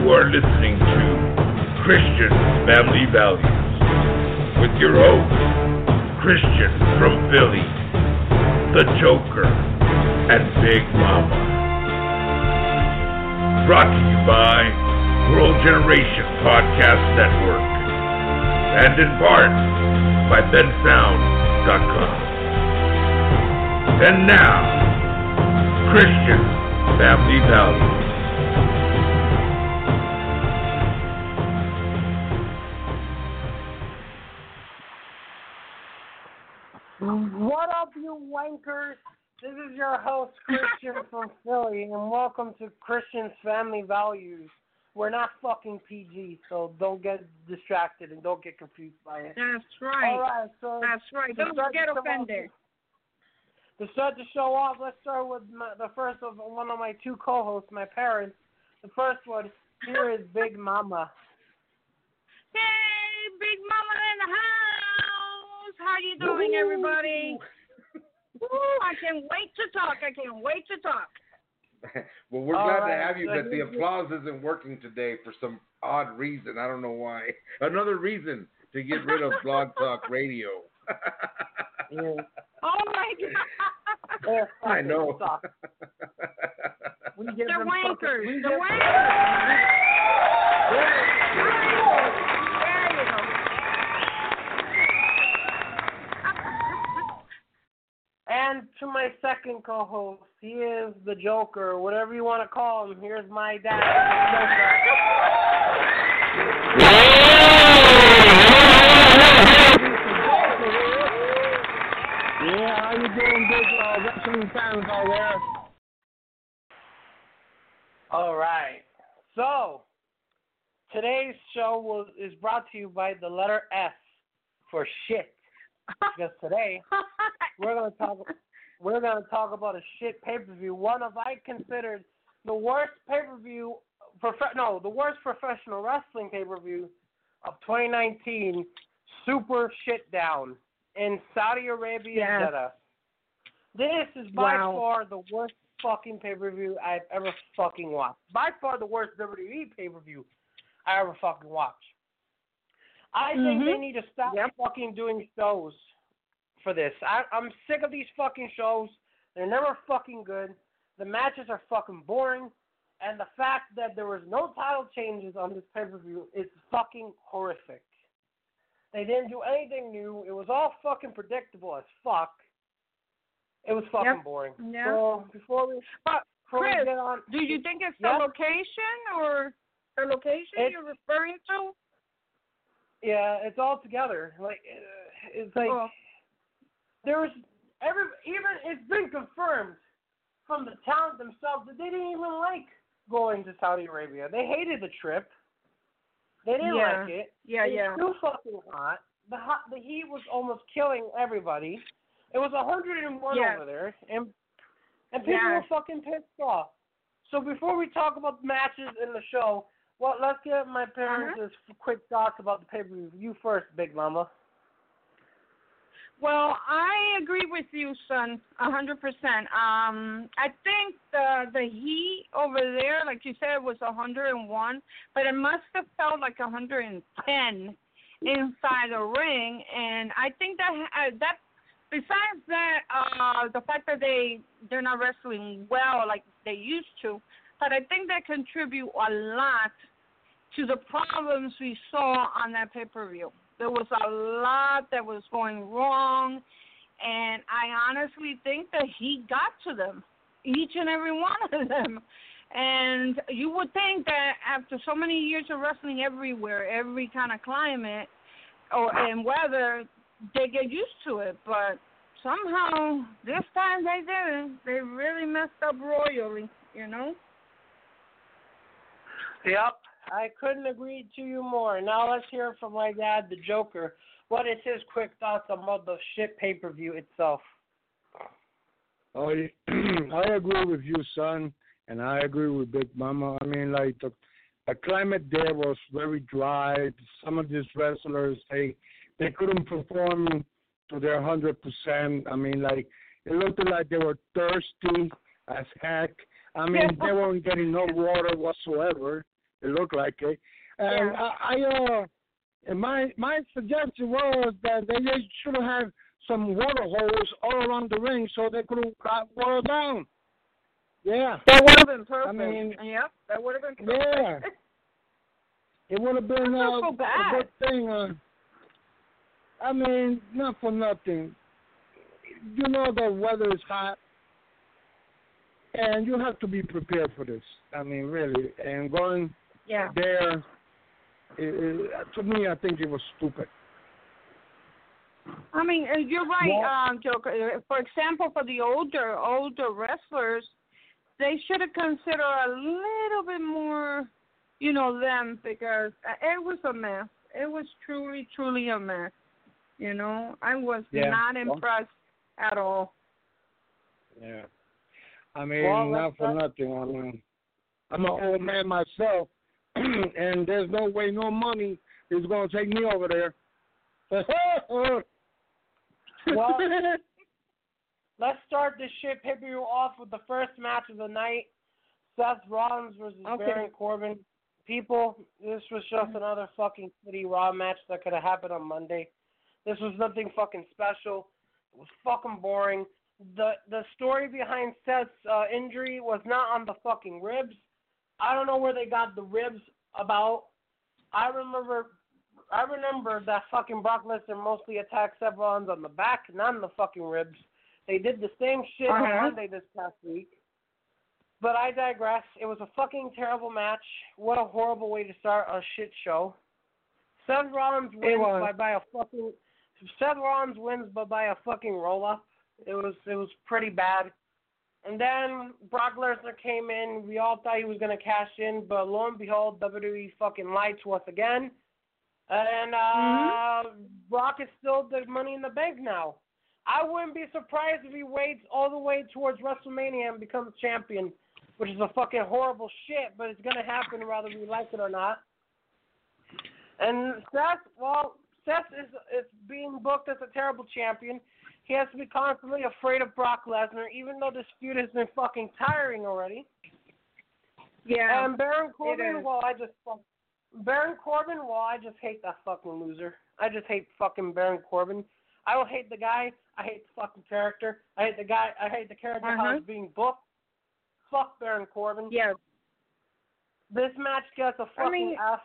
You are listening to Christian Family Values with your host, Christian from Philly, the Joker, and Big Mama. Brought to you by World Generation Podcast Network and in part by bensound.com. And now, Christian Family Values. What up, you wankers? This is your host, Christian from Philly, and welcome to Christian's Family Values. We're not fucking PG, so don't get distracted and don't get confused by it. That's right. All right, so that's right. Don't get offended. To start the show off, let's start with the first of one of my two co-hosts, my parents. The first one here is Big Mama. Hey, Big Mama in the house. How you doing, everybody? I can't wait to talk. Well, we're glad to have you, but the applause isn't working today for some odd reason. I don't know why. Another reason to get rid of Blog Talk Radio. Yeah. Oh, my God. I know. The wankers. The wankers. And to my second co-host, he is the Joker, whatever you want to call him. Here's my dad, the Joker. Yeah, how you doing, big wrestling fans out there? All right. So, today's show is brought to you by the letter S for shit. Because today we're gonna talk about a shit pay-per-view. One of I considered the worst pay-per-view, the worst professional wrestling pay-per-view of 2019. Super shit down in Saudi Arabia, Jeddah. This is by far the worst fucking pay-per-view I've ever fucking watched. By far the worst WWE pay-per-view I ever fucking watched. I think they need to stop fucking doing shows for this. I'm sick of these fucking shows. They're never fucking good. The matches are fucking boring. And the fact that there was no title changes on this pay-per-view is fucking horrific. They didn't do anything new. It was all fucking predictable as fuck. It was fucking boring. Yeah. So before we Chris, get on, do you think it's the location or the location you're referring to? Yeah, it's all together. Like it's like there was it's been confirmed from the talent themselves that they didn't even like going to Saudi Arabia. They hated the trip. They didn't like it. It was too fucking hot. The heat was almost killing everybody. It was 101 over there, and people were fucking pissed off. So before we talk about the matches in the show, well, let's get my parents' quick thoughts about the pay-per-view. You first, Big Mama. Well, I agree with you, son, 100%. I think the heat over there, like you said, was 101, but it must have felt like 110 inside the ring. And I think that besides that, the fact that they're not wrestling well like they used to, but I think that contribute a lot to the problems we saw on that pay-per-view. There was a lot that was going wrong, and I honestly think that he got to them, each and every one of them. And you would think that after so many years of wrestling everywhere, every kind of climate and weather, they get used to it. But somehow, this time they didn't. They really messed up royally, you know? Yep. I couldn't agree to you more. Now let's hear from my dad, the Joker. What is his quick thoughts about the shit pay-per-view itself? I agree with you, son, and I agree with Big Mama. I mean, like, the climate there was very dry. Some of these wrestlers, they couldn't perform to their 100%. I mean, like, it looked like they were thirsty as heck. I mean, they weren't getting no water whatsoever. It looked like it. And and my suggestion was that they should have some water holes all around the ring so they could have got water down. Yeah. That would have been perfect. I mean, yep, that would have been perfect. Yeah. It would have been a good thing. I mean, not for nothing. You know the weather is hot, and you have to be prepared for this. I mean, really. And going there, to me, I think it was stupid. I mean, you're right, Joker. For example, for the older wrestlers, they should have considered a little bit more, them, because it was a mess. It was truly, truly a mess. I was not impressed at all. Yeah. I mean, not for nothing. I mean, I'm an old man myself, and there's no way, no money is going to take me over there. Well, let's start this shit pay-per-view off with the first match of the night. Seth Rollins versus Baron Corbin. People, this was just another fucking shitty Raw match that could have happened on Monday. This was nothing fucking special. It was fucking boring. The story behind Seth's injury was not on the fucking ribs. I don't know where they got the ribs about. I remember that fucking Brock Lesnar mostly attacked Seth Rollins on the back, not on the fucking ribs. They did the same shit on Monday this past week. But I digress. It was a fucking terrible match. What a horrible way to start a shit show. Seth Rollins wins by a fucking roll up. It was pretty bad. And then Brock Lesnar came in. We all thought he was gonna cash in, but lo and behold, WWE fucking lied to us again. And Brock is still the Money in the Bank now. I wouldn't be surprised if he waits all the way towards WrestleMania and becomes champion, which is a fucking horrible shit, but it's going to happen whether we like it or not. And Seth is being booked as a terrible champion. He has to be constantly afraid of Brock Lesnar, even though this feud has been fucking tiring already. Yeah. And Baron Corbin, I just hate that fucking loser. I just hate fucking Baron Corbin. I don't hate the guy. I hate the fucking character. I hate the guy. I hate the character how it's being booked. Fuck Baron Corbin. Yeah. This match gets a fucking F.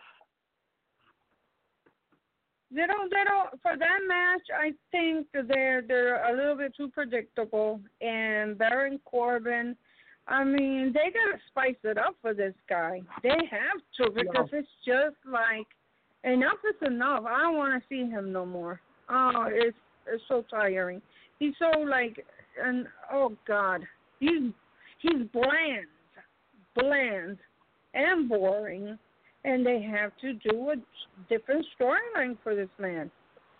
They don't. For that match, I think they're a little bit too predictable. And Baron Corbin, I mean, they gotta spice it up for this guy. They have to, because it's just like enough is enough. I don't want to see him no more. Oh, it's so tiring. He's so and oh God, he's bland and boring, and they have to do a different storyline for this man.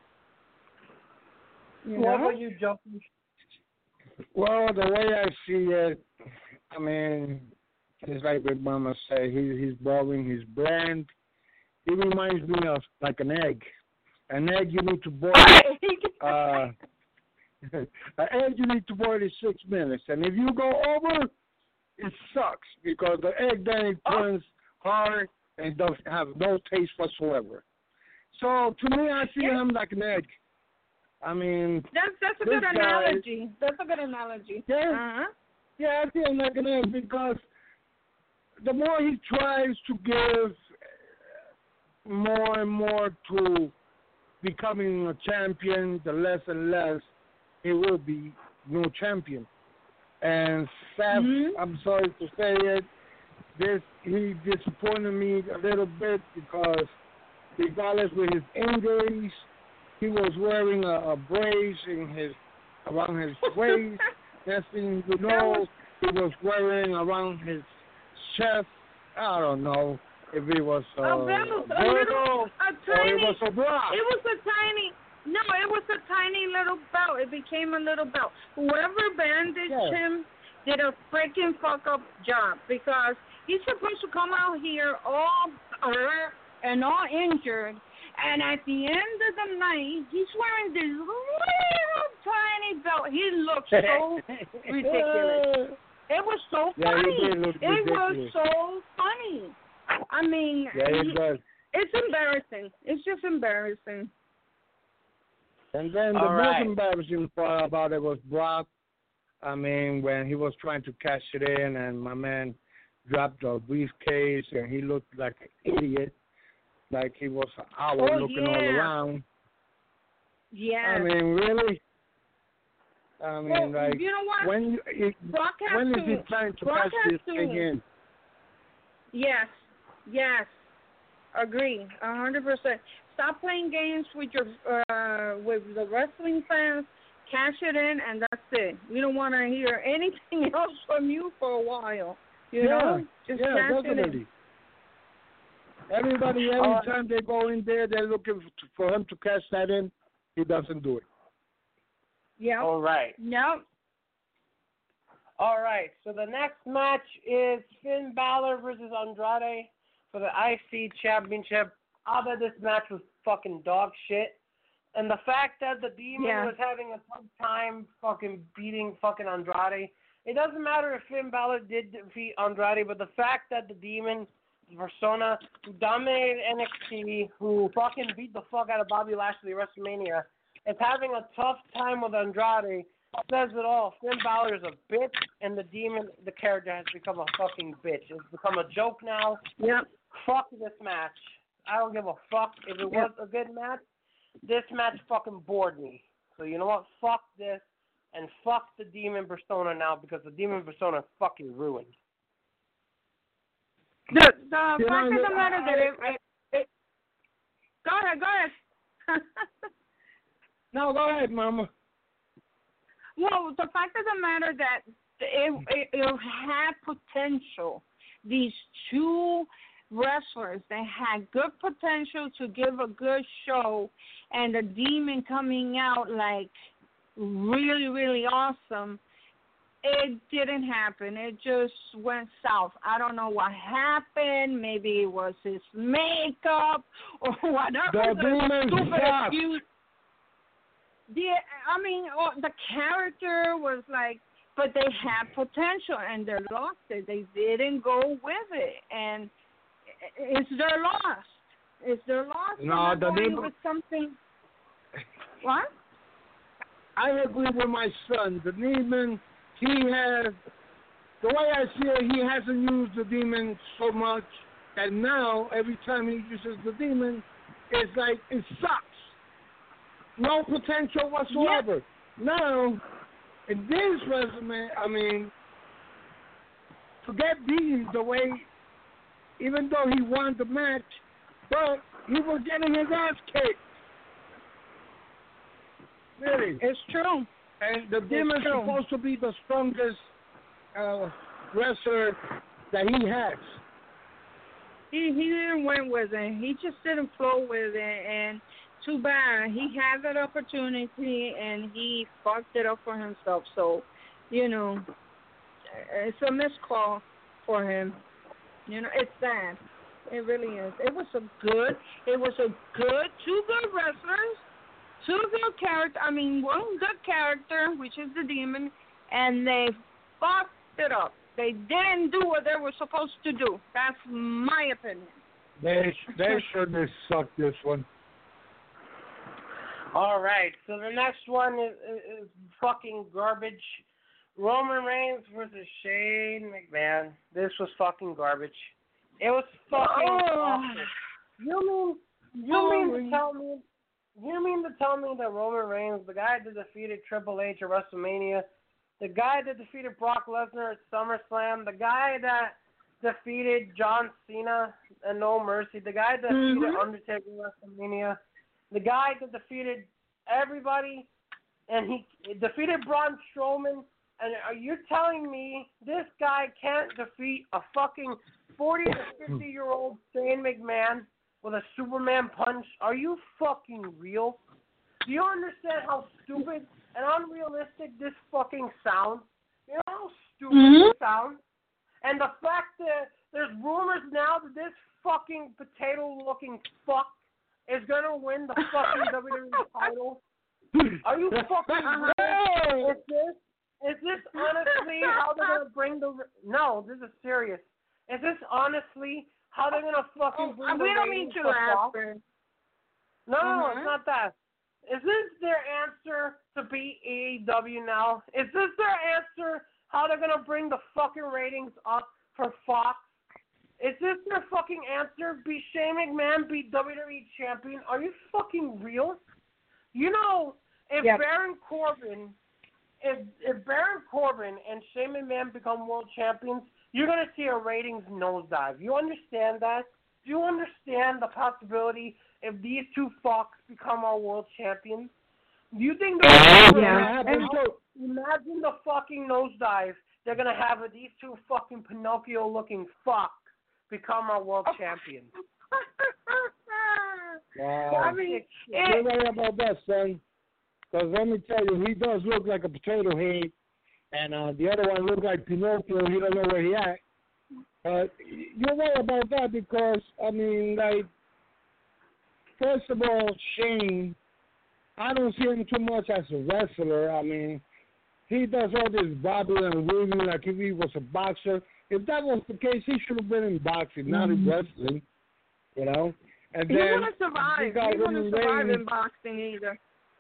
What about you, Justin? Well, the way I see it, I mean, it's like Big Mama say, he's boring, he's bland. He reminds me of like an egg. An egg you need to boil. An egg you need to boil in 6 minutes, and if you go over, it sucks because the egg then it turns hard and doesn't have no taste whatsoever. So to me, I see him like an egg. I mean, that's a good analogy. That's a good analogy. Yeah, yeah, I see him like an egg because the more he tries to give more and more to becoming a champion, the less and less he will be no champion. And Seth, I'm sorry to say it, he disappointed me a little bit because regardless with his injuries, he was wearing a brace around his waist. Next thing you know, he was wearing around his chest. I don't know if it was a tiny. It was a bra. It was a tiny. No, it was a tiny little belt. It became a little belt. Whoever bandaged him did a freaking fuck up job because he's supposed to come out here all hurt and all injured, and at the end of the night, he's wearing this little tiny belt. He looks so ridiculous. It was so funny. It was so funny. I mean, Yeah, it does. It's embarrassing. It's just embarrassing. And then the most embarrassing part about it was Brock. I mean, when he was trying to cash it in, and my man dropped a briefcase, and he looked like an idiot, like he was an owl looking all around. Yeah. I mean, really? I mean, like, you know what? when is he trying to cash this thing in? Yes. Agree, 100%. Stop playing games with your with the wrestling fans. Cash it in, and that's it. We don't want to hear anything else from you for a while. You know, just cash definitely. it in. Everybody, every time they go in there, they're looking for him to cash that in. He doesn't do it. Yeah. All right. No. All right. So the next match is Finn Balor versus Andrade for the IC Championship. I bet this match was fucking dog shit. And the fact that the Demon was having a tough time fucking beating fucking Andrade, it doesn't matter if Finn Balor did defeat Andrade, but the fact that the Demon, Persona, who dominated NXT, who fucking beat the fuck out of Bobby Lashley at WrestleMania, is having a tough time with Andrade, says it all. Finn Balor is a bitch, and the Demon, the character, has become a fucking bitch. It's become a joke now. Yep. Fuck this match. I don't give a fuck. If it was a good match, this match fucking bored me. So you know what? Fuck this, and fuck the Demon Persona now, because the Demon Persona is fucking ruined. The fact of the matter that it go ahead. No, go ahead, Mama. Well, the fact of the matter that it had potential. These two wrestlers, they had good potential to give a good show, and the Demon coming out like really, really awesome. It didn't happen. It just went south. I don't know what happened. Maybe it was his makeup or whatever. The Demon stupid sucks. excuse. I mean, the character was like, but they had potential and they lost it. They didn't go with it, and it's their loss. It's their loss. No, the Demon with something. What? I agree with my son. The Demon, he has, the way I see it, he hasn't used the Demon so much, and now every time he uses the Demon, it's like it sucks. No potential whatsoever. Yep. Now, in this resume, I mean, to get beaten the way, even though he won the match, but he was getting his ass kicked. Really. It's true. And the Demon's supposed to be the strongest wrestler that he has. He didn't win with it. He just didn't flow with it, and too bad. He had that opportunity, and he fucked it up for himself. So, you know, it's a missed call for him. You know, it's sad. It really is. It was two good wrestlers, two good characters. I mean, one good character, which is the Demon, and they fucked it up. They didn't do what they were supposed to do. That's my opinion. They shouldn't have sucked this one. All right, so the next one is fucking garbage. Roman Reigns versus Shane McMahon. This was fucking garbage. It was fucking awful. You mean to tell me that Roman Reigns, the guy that defeated Triple H at WrestleMania, the guy that defeated Brock Lesnar at SummerSlam, the guy that defeated John Cena at No Mercy, the guy that defeated Undertaker at WrestleMania, the guy that defeated everybody, and he defeated Braun Strowman, and are you telling me this guy can't defeat a fucking 40 to 50-year-old Shane McMahon with a Superman punch? Are you fucking real? Do you understand how stupid and unrealistic this fucking sounds? You know how stupid it sounds? And the fact that there's rumors now that this fucking potato-looking fuck is going to win the fucking WWE title. Are you fucking real? Is this honestly how they're going to bring the... No, this is serious. Is this honestly how they're gonna fucking bring the we don't mean ratings to for laugh. Fox. No, it's not that. Is this their answer to beat AEW now? Is this their answer how they're gonna bring the fucking ratings up for Fox? Is this their fucking answer? Be Shane McMahon, be WWE champion? Are you fucking real? You know, if Baron Corbin, if Baron Corbin and Shane McMahon become world champions, you're gonna see a ratings nosedive. You understand that? Do you understand the possibility if these two fucks become our world champions? Do you think imagine the fucking nosedive they're gonna have with these two fucking Pinocchio-looking fucks become our world champions? Wow. I mean, you're right about that, son. Because let me tell you, he does look like a potato head, and the other one looks like Pinocchio. He don't know where he at. But you're right about that because, I mean, like, first of all, Shane, I don't see him too much as a wrestler. I mean, he does all this bobbing and weaving like if he was a boxer. If that was the case, he should have been in boxing, not in wrestling, you know? And he then wouldn't survive. He wouldn't survive in boxing either.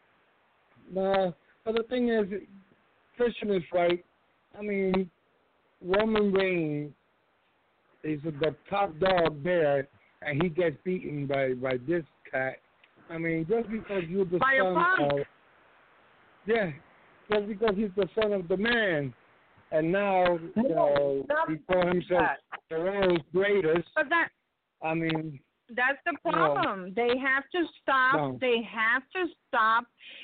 No, but the thing is, Christian is right. I mean, Roman Reigns is the top dog there, and he gets beaten by this cat. I mean, just because you're the son of... Yeah, just because he's the son of the man. And now, you know, he call himself the world's greatest. But I mean... That's the problem. No. They have to stop. No. They have to stop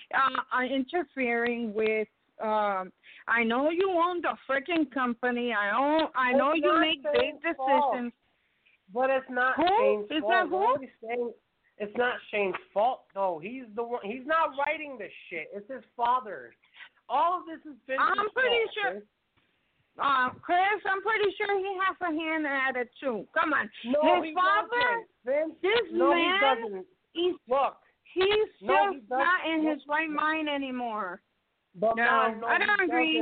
interfering with. I know you own the freaking company. I know you make big decisions. But it's not Shane's fault. It's not Shane's fault. No, he's the one. He's not writing this shit. It's his father. All of this is Vince's fault. I'm pretty sure. Chris, I'm pretty sure he has a hand at it too. Come on. No, his father, this man, he's not in his right mind anymore. But no, I don't agree.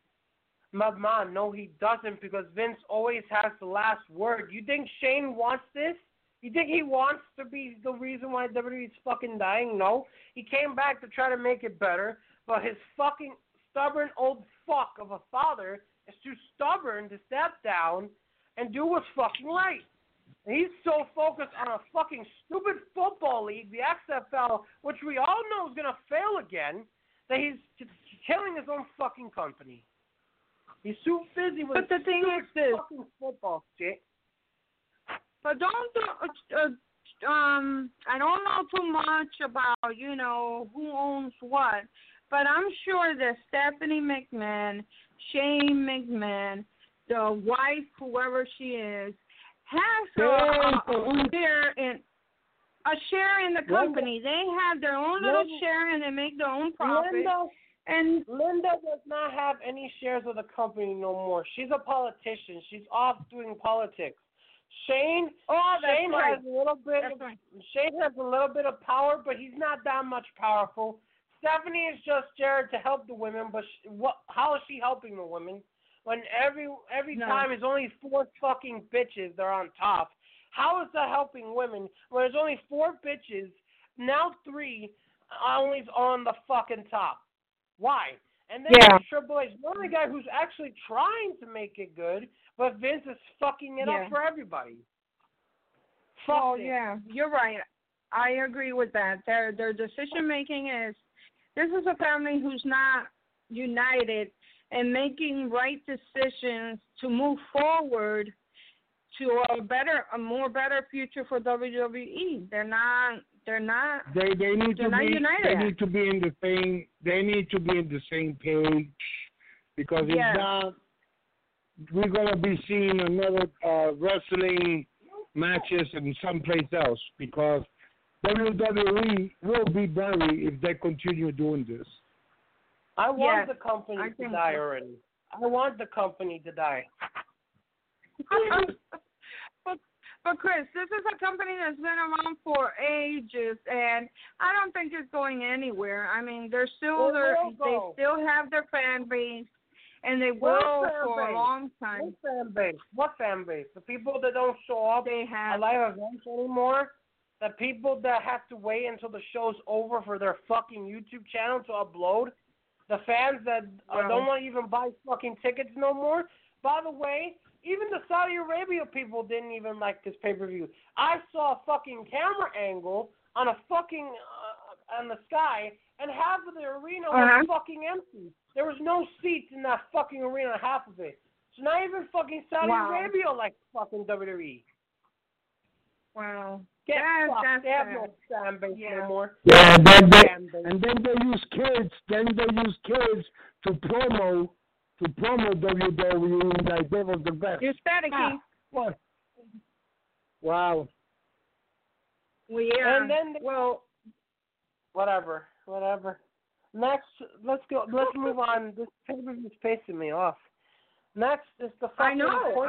Mom, no, he doesn't because Vince always has the last word. You think Shane wants this? You think he wants to be the reason why WWE's fucking dying? No. He came back to try to make it better, but his fucking stubborn old fuck of a father is too stubborn to step down and do what's fucking right. And he's so focused on a fucking stupid football league, the XFL, which we all know is going to fail again, that he's killing his own fucking company. He's too busy with the thing is this. Fucking football shit. But I don't know too much about, you know, who owns what, but I'm sure that Stephanie McMahon, Shane McMahon, the wife, whoever she is, has a share in the company. They have their own little share and they make their own profit. Linda does not have any shares of the company no more. She's a politician. She's off doing politics. Shane has a little bit. Shane has a little bit of power, but he's not that much powerful. Stephanie is just there to help the women, but how is she helping the women when every time there's only 4 fucking bitches that are on top? How is that helping women when there's only 4 bitches, now 3 only on the fucking top? Why? And then Triple H, one guy who's actually trying to make it good, but Vince is fucking it up for everybody. You're right. I agree with that. Their decision making is. This is a family who's not united and making right decisions to move forward to a more better future for WWE. They're not. They need to be united. They need to be in the same. They need to be in the same page because if not, we're gonna be seeing another wrestling matches in someplace else because WWE will be buried if they continue doing this. I want the company to die already. I want the company to die. But Chris, this is a company that's been around for ages, and I don't think it's going anywhere. I mean, they still have their fan base, and they will for a long time. What fan base? What fan base? The people that don't show up at live events anymore? The people that have to wait until the show's over for their fucking YouTube channel to upload? The fans that don't want to even buy fucking tickets no more? By the way, even the Saudi Arabia people didn't even like this pay-per-view. I saw a fucking camera angle on a fucking on the sky, and half of the arena was fucking empty. There was no seats in that fucking arena, half of it. So not even fucking Saudi Arabia likes fucking WWE. Wow. Get fucked. They have no fan base anymore. Yeah, and then they use kids. Then they use kids to promo WWE like they was the best. You're staticky. What? Wow. Well, yeah. And then whatever. Next, let's go. Let's move on. This paper is pissing me off. Next is the fucking. I know.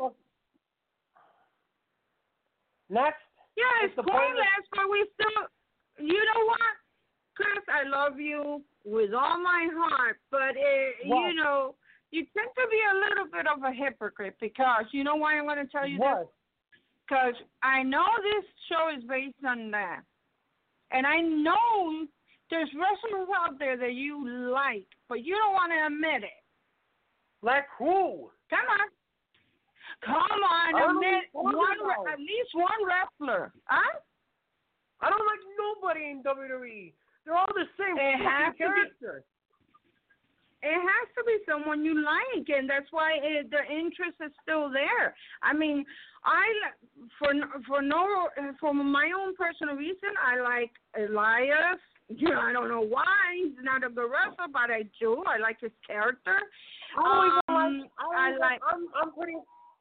Next. Yeah, it's pointless, but we still. You know what, Chris? I love you with all my heart, but you know, you tend to be a little bit of a hypocrite because you know why I'm going to tell you this? Because I know this show is based on that, and I know there's wrestlers out there that you like, but you don't want to admit it. Like who? Come on, admit at least one wrestler, huh? I don't like nobody in WWE. They're all the same character. It has to be someone you like, and that's why the interest is still there. I mean, for my own personal reason, I like Elias. You know, I don't know why he's not a good wrestler, but I do. I like his character. I'm pretty.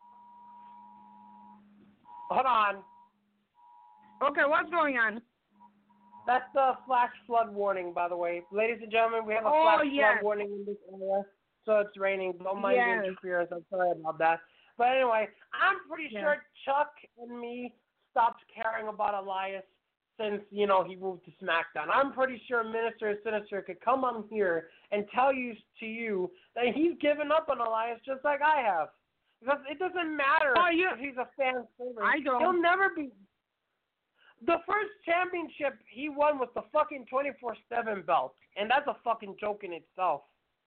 Hold on. Okay, what's going on? That's the flash flood warning, by the way. Ladies and gentlemen, we have a flash flood warning in this area, so it's raining. Don't mind the interference. I'm sorry about that. But anyway, I'm pretty sure Chuck and me stopped caring about Elias since, you know, he moved to SmackDown. I'm pretty sure Minister Sinister could come on here and tell you that he's given up on Elias just like I have. Because it doesn't matter if he's a fan favorite. I don't. He'll never be. The first championship he won was the fucking 24/7 belt, and that's a fucking joke in itself.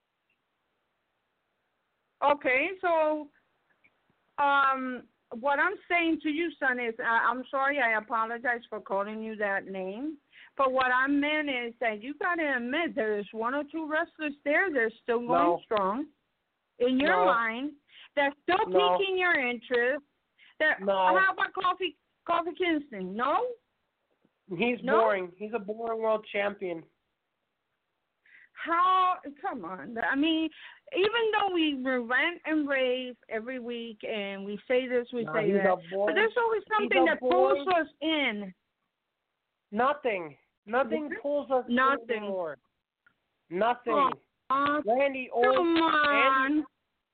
Okay, so what I'm saying to you, son, is I'm sorry. I apologize for calling you that name. But what I meant is that you got to admit there's one or two wrestlers there that are still going strong in your mind. That's still piquing your interest. How about Kofi Kingston? No? He's boring. He's a boring world champion. Come on. I mean, even though we rant and rave every week and we say this, we say that, but there's always something that pulls us in. Nothing pulls us in anymore. Nothing. Randy Orton. Come on.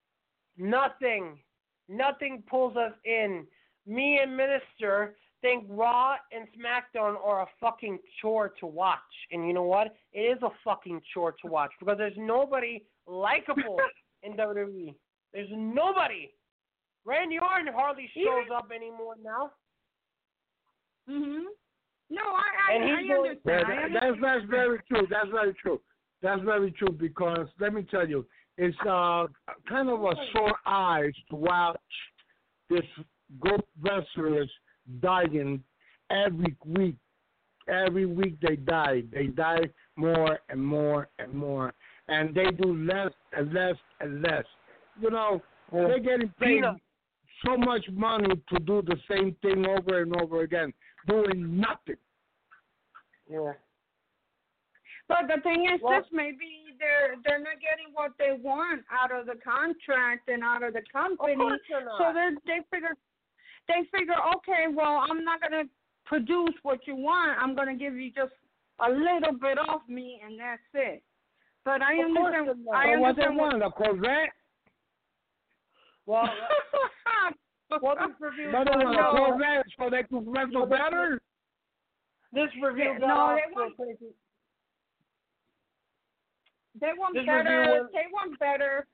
Nothing pulls us in. Me and Minister think Raw and SmackDown are a fucking chore to watch. And you know what? It is a fucking chore to watch because there's nobody likable in WWE. There's nobody. Randy Orton hardly shows up anymore now. Mhm. No, I understand. That's very true. That's very true because let me tell you, it's kind of a sore eyes to watch this group wrestlers dying every week. Every week they die. They die more and more and more. And they do less and less and less. You know, they're getting paid so much money to do the same thing over and over again, doing nothing. Yeah. But the thing is, maybe they're not getting what they want out of the contract and out of the company. Of course they're not. So they figure, okay, well, I'm not going to produce what you want. I'm going to give you just a little bit off me, and that's it. But I understand. What they want, a Corvette? Well, this review. But they want a Corvette so they can wrestle better. This review got They want better. They want better.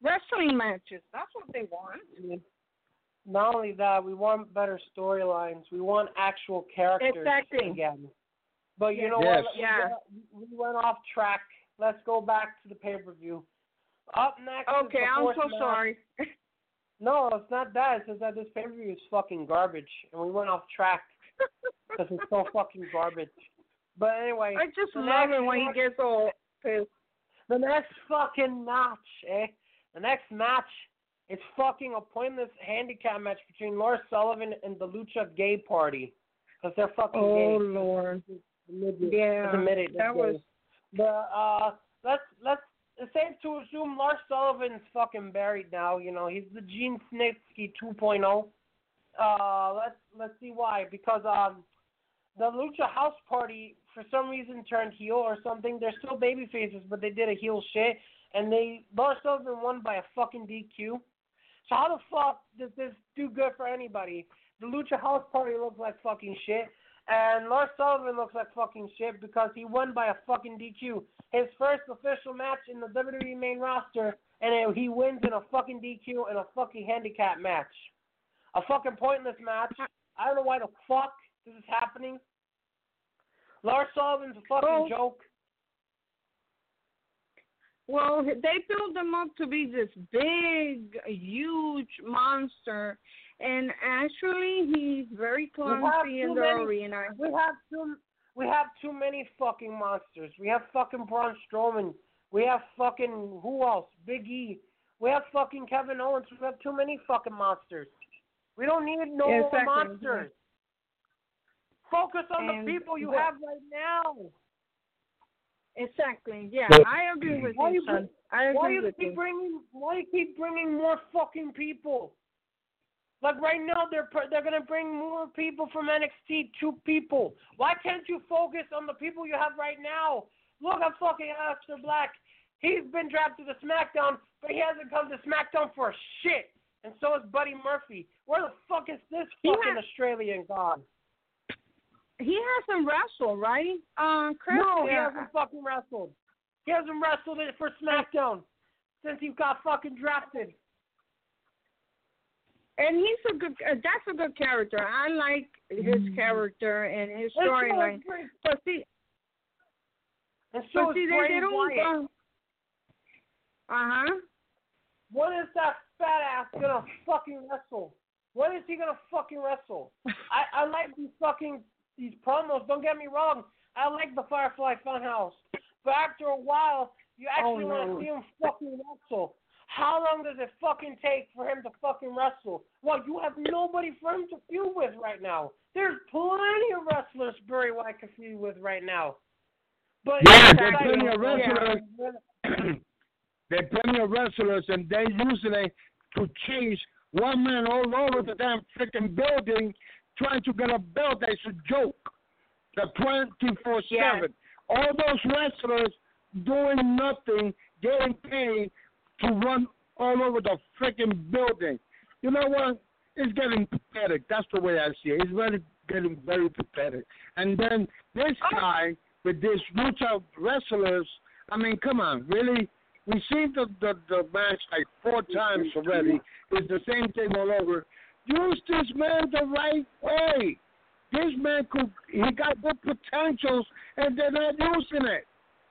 wrestling matches. That's what they want. Not only that, we want better storylines. We want actual characters again. But you know what? Yeah. We went off track. Let's go back to the pay-per-view. Up next. Okay, I'm so sorry. No, it's not that. It's just that this pay-per-view is fucking garbage, and we went off track because it's so fucking garbage. But anyway, I just love it when he gets all pissed. The next fucking match, The next match is fucking a pointless handicap match between Lars Sullivan and the Lucha Gay Party because they're fucking gay. Oh Lord. Yeah. That was. But let's. It's safe to assume Lars Sullivan's fucking buried now. You know, he's the Gene Snitsky 2.0. Let's see why. Because the Lucha House Party for some reason turned heel or something. They're still baby faces, but they did a heel shit, and Lars Sullivan won by a fucking DQ. So how the fuck does this do good for anybody? The Lucha House Party looks like fucking shit. And Lars Sullivan looks like fucking shit because he won by a fucking DQ. His first official match in the WWE main roster, and he wins in a fucking DQ in a fucking handicap match. A fucking pointless match. I don't know why the fuck this is happening. Lars Sullivan's a fucking joke. Well, they build him up to be this big, huge monster. And actually, he's very clumsy in the arena. We have too many fucking monsters. We have fucking Braun Strowman. We have fucking, who else? Big E. We have fucking Kevin Owens. We have too many fucking monsters. We don't need no more monsters. Focus on the people you have right now. Exactly. Yeah, I agree with you, son. Why you keep bringing more fucking people? Like right now, they're gonna bring more people from NXT, 2 people. Why can't you focus on the people you have right now? Look at fucking Aleister Black. He's been drafted to SmackDown, but he hasn't come to SmackDown for shit. And so is Buddy Murphy. Where the fuck is this fucking Australian god? He hasn't wrestled, right? Chris? No, he hasn't fucking wrestled. He hasn't wrestled for SmackDown since he got fucking drafted. And that's a good character. I like his character and his storyline. But see, they don't. When is that fat ass gonna fucking wrestle? When is he gonna fucking wrestle? I like these promos. Don't get me wrong. I like the Firefly Funhouse, but after a while, you actually want to see him fucking wrestle. How long does it fucking take for him to fucking wrestle? Well, you have nobody for him to feud with right now. There's plenty of wrestlers Bray Wyatt can feud with right now. But there's plenty of wrestlers. There's plenty of wrestlers, and they're using it to chase one man all over the damn freaking building, trying to get a belt. That's a joke. The 24/7. All those wrestlers doing nothing, getting paid to run all over the freaking building. You know what? It's getting pathetic. That's the way I see it. It's getting very pathetic. And then this guy with these lucha wrestlers, I mean, come on, really? We've seen the match like 4 times already. It's the same thing all over. Use this man the right way. This man he got good potentials, and they're not using it.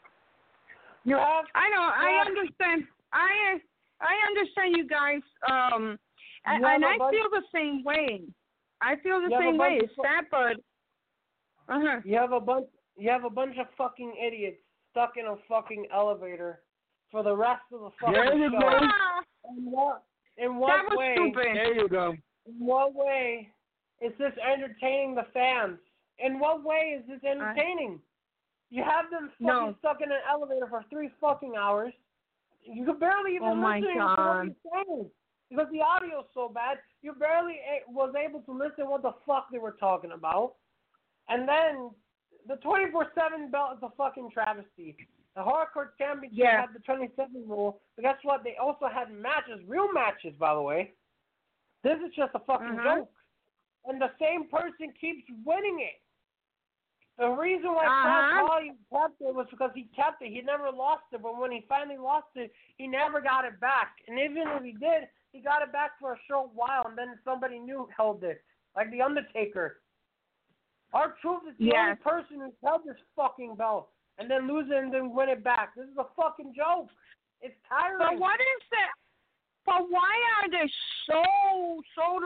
I understand. I understand you guys, and I feel the same way. I feel the same way. It's sad, but you have a bunch of fucking idiots stuck in a fucking elevator for the rest of the fucking show. In what way? Stupid. There you go. In what way is this entertaining the fans? In what way is this entertaining? You have them fucking stuck in an elevator for 3 fucking hours. You could barely even listen to what he's saying because the audio's so bad. You barely was able to listen what the fuck they were talking about. And then the 24/7 belt is a fucking travesty. The Hardcore Championship had the 27 rule, but guess what? They also had matches, real matches, by the way. This is just a fucking joke. And the same person keeps winning it. The reason why Pat Holly kept it was because he kept it. He never lost it, but when he finally lost it, he never got it back. And even if he did, he got it back for a short while, and then somebody new held it, like The Undertaker. R-Truth is the only person who's held this fucking belt, and then lose it and then win it back. This is a fucking joke. It's tiring. But what is that? But why are they so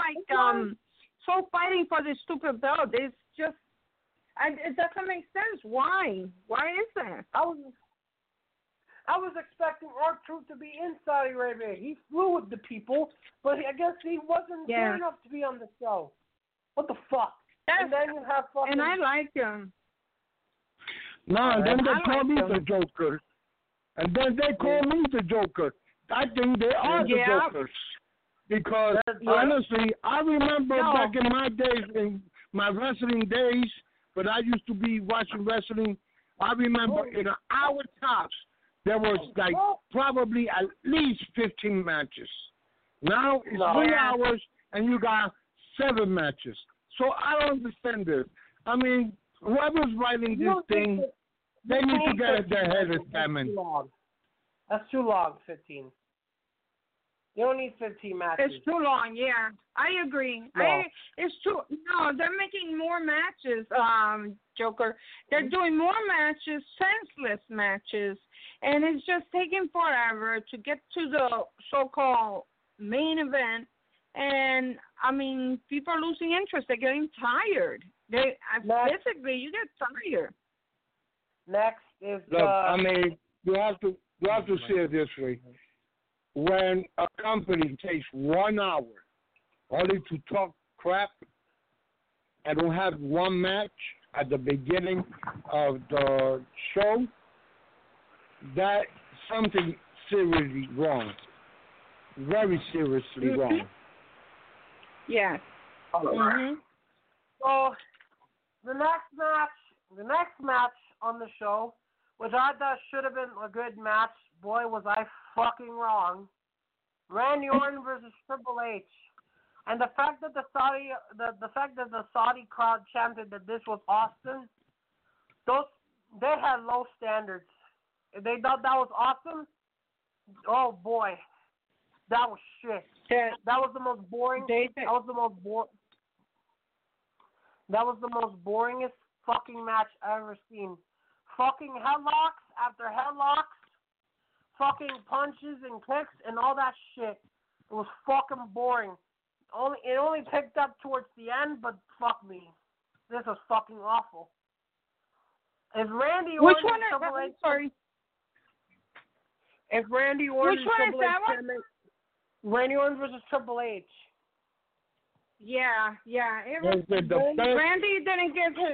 fighting for this stupid belt? It's just, it doesn't make sense. Why? Why is that? I was expecting R-Truth to be in Saudi Arabia. He flew with the people, but I guess he wasn't good enough to be on the show. What the fuck? And then you have fucking... And I like him. No, and then they call me the Joker. And then they call me the Joker. I think they are the Jokers. Because, honestly, I remember back in my days, in my wrestling days, when I used to be watching wrestling, I remember in an hour tops, there was like probably at least 15 matches. Now it's 3 hours and you got 7 matches. So I don't understand this. I mean, whoever's writing this thing, they need to get their head examined. That's too long, 15. You don't need 15 matches. It's too long, yeah. I agree. No. They're making more matches, Joker. They're doing more matches, senseless matches, and it's just taking forever to get to the so-called main event. And, I mean, people are losing interest. They're getting tired. Physically, you get tired. Next is Look, I mean, you have to see it this way. When a company takes 1 hour only to talk crap and don't have one match at the beginning of the show, that's something seriously wrong. Very seriously wrong. Yeah. Mm-hmm. So the next match on the show, which I thought should have been a good match, boy was I fucking wrong. Randy Orton versus Triple H, and the fact that the Saudi crowd chanted that this was Austin, they had low standards. If they thought that was awesome, oh boy, that was shit. That was the most boring. That was the most boringest fucking match I've ever seen. Fucking headlocks after headlocks, fucking punches and kicks and all that shit. It was fucking boring. It only picked up towards the end, but fuck me, this was fucking awful. If Randy Orton and Triple H, sorry. If Randy Orton and Triple H can make Randy Orton versus Triple H. Yeah. Randy didn't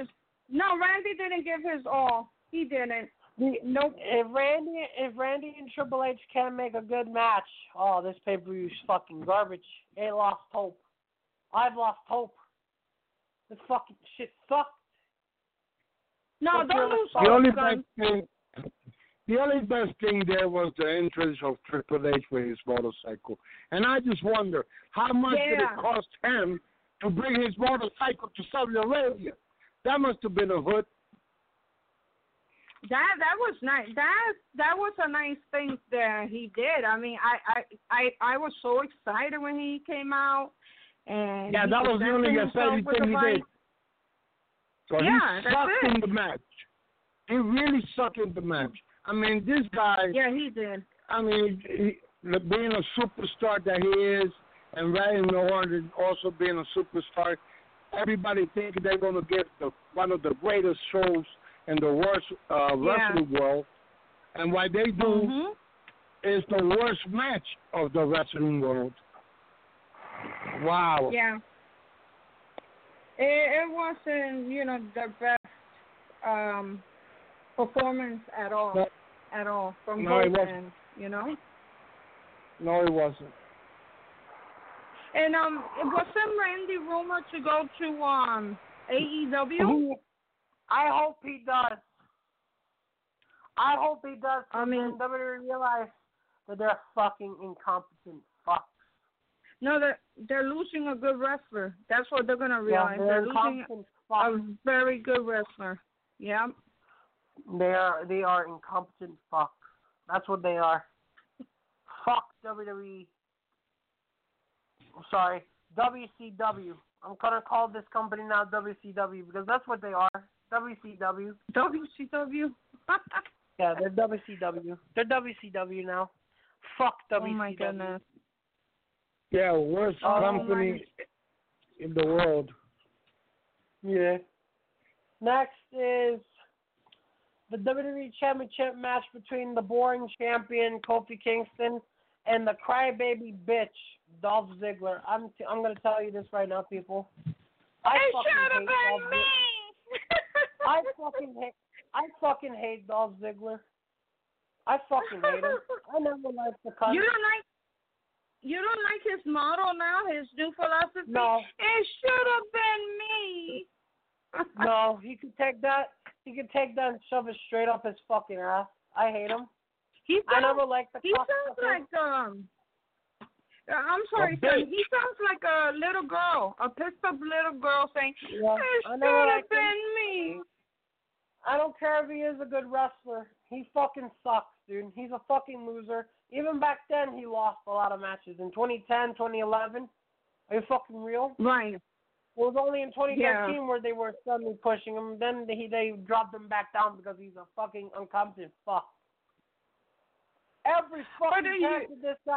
give his all. He didn't. Nope. If Randy and Triple H can't make a good match, this pay-per-view is fucking garbage. They lost hope. I've lost hope. This fucking shit sucked. No, don't lose hope. The only best thing there was the entrance of Triple H with his motorcycle. And I just wonder, how much did it cost him to bring his motorcycle to Saudi Arabia? That must have been a hood. That was nice. That was a nice thing that he did. I mean, I was so excited when he came out. And that was the only exciting thing he did. So he sucked in the match. He really sucked in the match. I mean, this guy. Yeah, he did. I mean, being a superstar that he is, and Randy Orton also being a superstar, everybody thinks they're going to get one of the greatest shows in the worst wrestling world, and what they do is the worst match of the wrestling world. Wow. Yeah. It wasn't, the best performance at all. No. At all from No, both ends, No, it wasn't. And wasn't Randy rumored to go to AEW? I hope he does. I mean, WWE realize that they're fucking incompetent fucks. No, they're losing a good wrestler. That's what they're gonna realize. Yeah, they're losing a very good wrestler. Yeah. They are incompetent fuck. That's what they are. Fuck WWE. I'm sorry, WCW. I'm gonna call this company now WCW because that's what they are. WCW. WCW. Yeah, they're WCW. They're WCW now. Fuck WCW. Oh my goodness. Yeah, worst company in the world. Yeah. Next is the WWE Championship match between the boring champion Kofi Kingston and the crybaby bitch Dolph Ziggler. I'm gonna tell you this right now, people. It should have been Dolph me. I fucking hate Dolph Ziggler. I fucking hate him. I never liked the cunt. You don't like his motto now, his new philosophy? No. It should have been me. No, he could take that. He could take that and shove it straight up his fucking ass. I hate him. I never liked the He sounds like I'm sorry, son. He sounds like a little girl, a pissed up little girl saying, yeah, "It should have been me." I don't care if he is a good wrestler. He fucking sucks, dude. He's a fucking loser. Even back then, he lost a lot of matches. In 2010, 2011, are you fucking real? Right. It was only in 2013 where they were suddenly pushing him. Then they dropped him back down because he's a fucking incompetent fuck. Every fucking character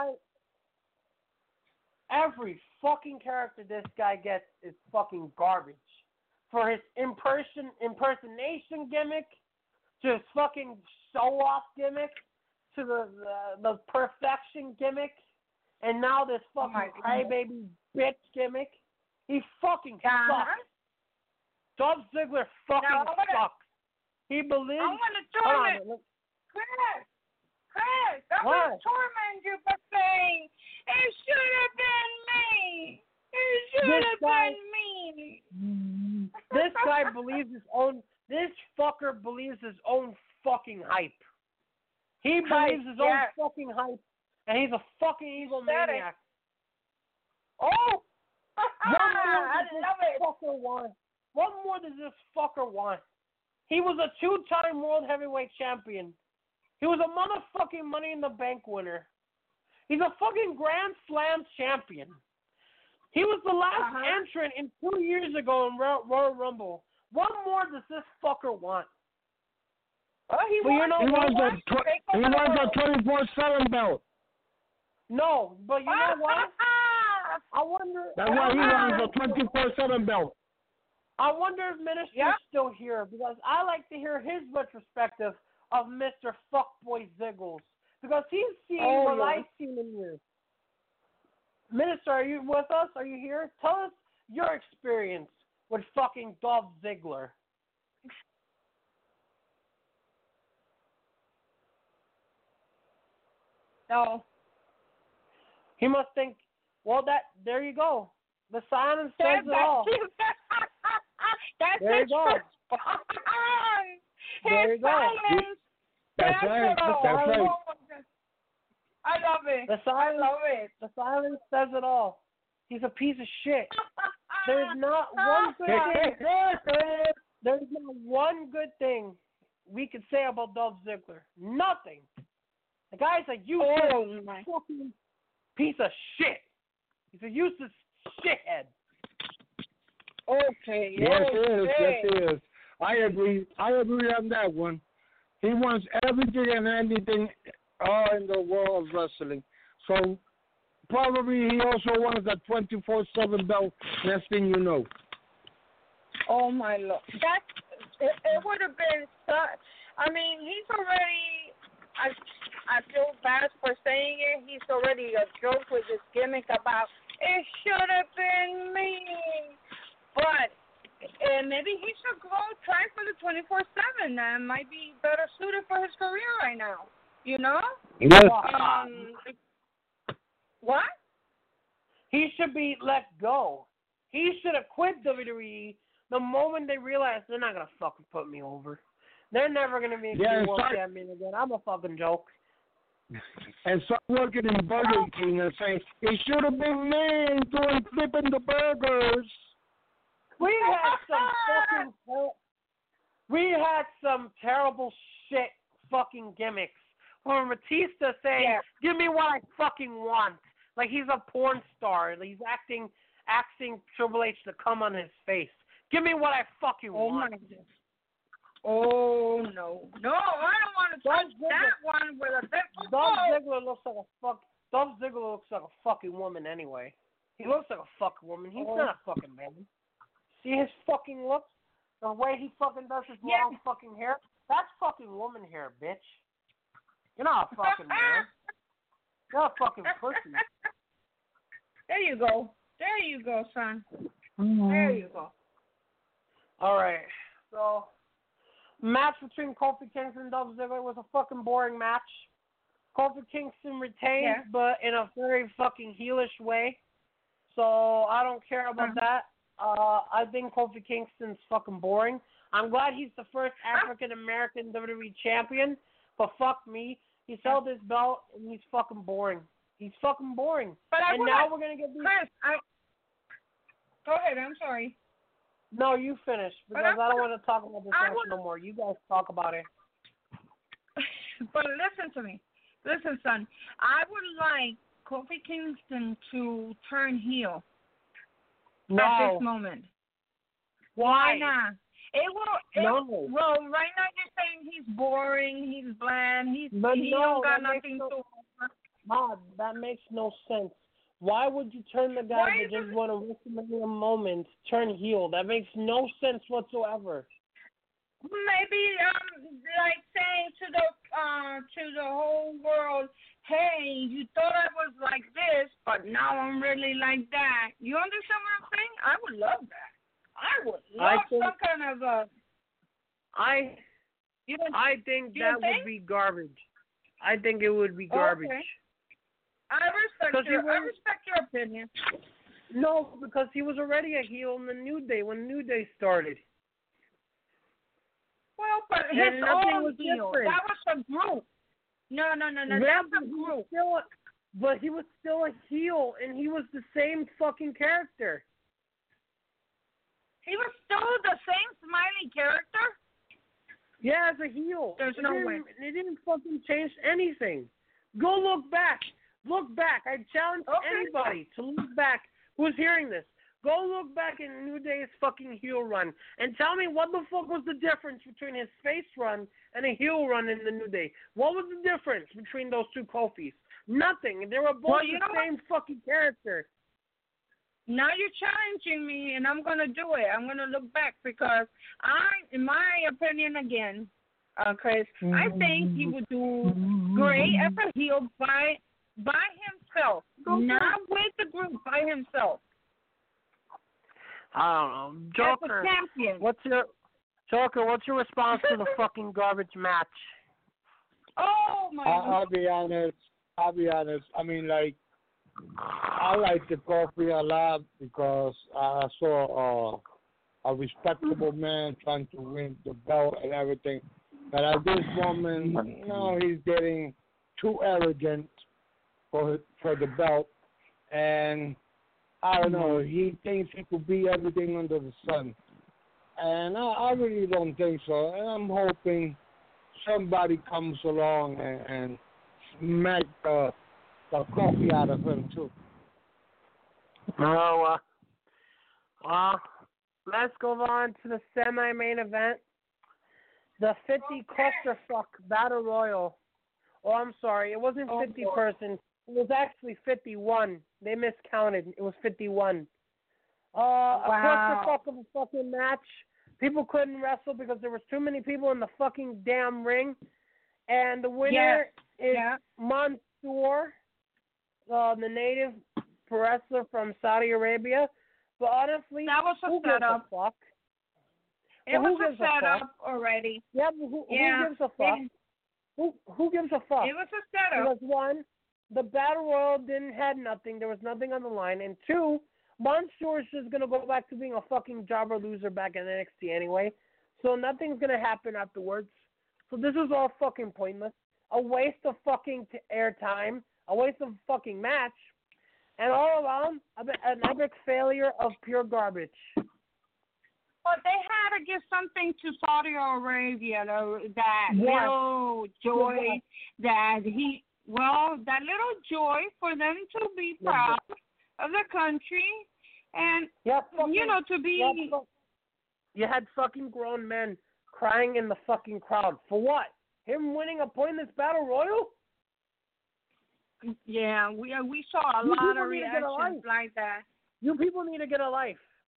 this guy gets is fucking garbage. For his impersonation gimmick, to his fucking show-off gimmick, to the perfection gimmick, and now this fucking crybaby bitch gimmick. He fucking sucks. Dolph Ziggler fucking sucks. He believes. I'm gonna torment. Chris, I'm gonna torment you for saying it should have been me. It should have been me. This guy believes his own. This fucker believes his own fucking hype. He believes his own fucking hype, and he's a fucking egomaniac. Oh. What more does this fucker want? He was a 2-time world heavyweight champion. He was a motherfucking Money in the Bank winner. He's a fucking Grand Slam champion. He was the last entrant in 2 years ago in Royal Rumble. What more does this fucker want? He wants a 24/7 belt. No, but you know what? I wonder. That's why he wants a 24/7 belt. I wonder if Minister's still here, because I like to hear his retrospective of Mr. Fuckboy Ziggles, because he's seen what I've seen in years. Minister, are you with us? Are you here? Tell us your experience with fucking Dolph Ziggler. No. He must think, well, there you go. The silence says it all. That's there you go. There you go. That's right. That's right. I love it. The silence says it all. He's a piece of shit. There's not one good thing. There's not one good thing we could say about Dolph Ziggler. Nothing. The guy's a useless fucking piece of shit. He's a useless shithead. Okay. Yes, he is. I agree on that one. He wants everything and anything in the world of wrestling. So probably he also wants a 24/7 belt. Next thing you know. Oh my Lord! It would have been. I mean, he's already. I feel bad for saying it. He's already a joke with this gimmick about it should have been me. But maybe he should go try for the 24/7. That might be better suited for his career right now. You know? Yes. What? He should be let go. He should have quit WWE the moment they realized they're not gonna fucking put me over. They're never gonna be world champion again. I'm a fucking joke. And start working in Burger King and saying, it should have been me doing flipping the burgers. We had some fucking We had some terrible shit fucking gimmicks. From Batista saying, "Give me what I fucking want," like he's a porn star. He's asking Triple H to come on his face. Give me what I fucking want. My goodness. Oh no, I don't want to touch that one with a different. Dolph Ziggler looks like a fucking woman anyway. He looks like a fucking woman. He's not a fucking man. See his fucking looks? The way he fucking does his long fucking hair? That's fucking woman hair, bitch. You're not a fucking man. You're a fucking pussy. There you go, son. There you go. All right. So, match between Kofi Kingston and Dolph Ziggler was a fucking boring match. Kofi Kingston retained, but in a very fucking heelish way. So, I don't care about that. I think Kofi Kingston's fucking boring. I'm glad he's the first African-American WWE champion, but fuck me. He's held his belt, and he's fucking boring. He's fucking boring. But and now we're going to get these... Chris, go ahead, I'm sorry. No, you finish, because I don't want to talk about this match no more. You guys talk about it. But listen to me. Listen, son. I would like Kofi Kingston to turn heel at this moment. Why not? Well, right now you're saying he's boring, he's bland, he don't got nothing to offer. Mom, that makes no sense. Why would you turn the guy that just won a WrestleMania moment turn heel? That makes no sense whatsoever. Maybe like saying to the whole world, hey, you thought I was like this, but now I'm really like that. You understand what I'm saying? I would love that. I would love some kind of a... I think that would be garbage. I think it would be garbage. Okay. I respect your opinion. No, because he was already a heel in the New Day when New Day started. Well, but his own heel. That was a group. No. That's a group. But he was still a heel, and he was the same fucking character. He was still the same smiley character? Yeah, as a heel. There's no way. It didn't fucking change anything. Go look back. Look back. I challenge anybody to look back who's hearing this. Go look back in New Day's fucking heel run and tell me what the fuck was the difference between his face run and a heel run in the New Day. What was the difference between those two Kofis? Nothing. They were both the same fucking character. Now you're challenging me, and I'm going to do it. I'm going to look back because in my opinion, again, Chris, I think he would do great as a heel by himself, not with the group, by himself. I don't know. Joker, as a champion. What's your response to the fucking garbage match? Oh, my God. I'll be honest. I mean, like, I like the Kofi a lot because I saw a respectable man trying to win the belt and everything. But at this moment, he's getting too arrogant for the belt. And I don't know, he thinks he could be everything under the sun. And I really don't think so. And I'm hoping somebody comes along and smack the coffee out of him too. Well, let's go on to the semi-main event. The 50 clusterfuck battle royal. Oh, I'm sorry. It wasn't 50 person. It was actually 51. They miscounted. It was 51. A clusterfuck of a fucking match. People couldn't wrestle because there was too many people in the fucking damn ring. And the winner is Mansoor, the native wrestler from Saudi Arabia. But honestly, that was a setup. It was a setup already. Yeah, but who gives a fuck? Who gives a fuck? It was a setup. Because one, the battle royal had nothing. There was nothing on the line. And two, Mansoor is just gonna go back to being a fucking jobber loser back in NXT anyway. So nothing's gonna happen afterwards. So this is all fucking pointless. A waste of fucking airtime. A waste of fucking match. And all around, an epic failure of pure garbage. But they had gotta give something to Saudi Arabia, that What? little joy that that little joy for them to be proud of the country and to be. You had fucking grown men crying in the fucking crowd for what? Him winning a pointless battle royal? Yeah, we saw a lot of reactions like that. You people need to get a life.